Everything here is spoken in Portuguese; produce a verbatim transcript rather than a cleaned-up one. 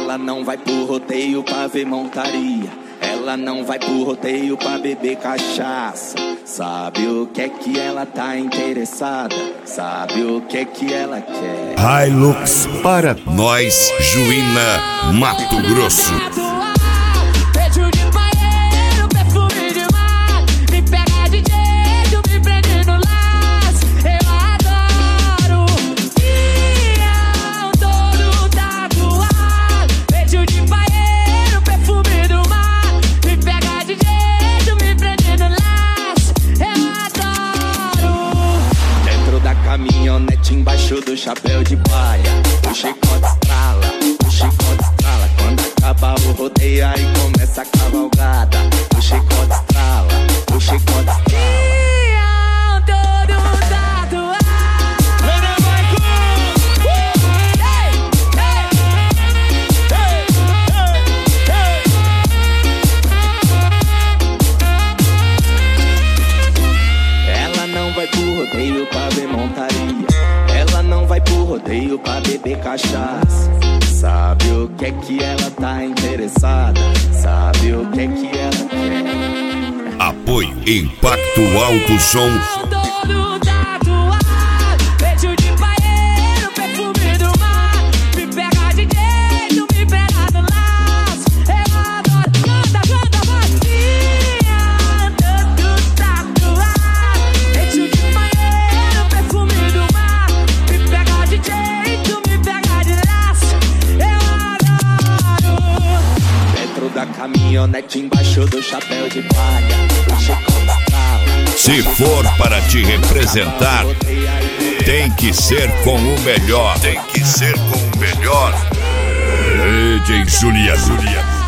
Ela não vai pro rodeio pra ver montaria. Ela não vai pro rodeio pra beber cachaça. Sabe o que é que ela tá interessada? Sabe o que é que ela quer? Hilux para nós, Juína, Mato Grosso. Caminhonete embaixo do chapéu de palha. O chicote estrala, o chicote estrala. Quando acaba o rodeio aí começa a cavalgada. O chicote estrala, o chicote estrala. Ela não vai pro rodeio pra ver montaria. Ela não vai pro rodeio pra beber cachaça. Sabe o que é que ela tá interessada? Sabe o que é que ela quer? Apoio Impacto Alto Som. Da caminhonete embaixo do chapéu de palha. O chicote estrala. Se for para te representar, tem que ser com o melhor. Tem que ser com o melhor. D J Julia, Julia.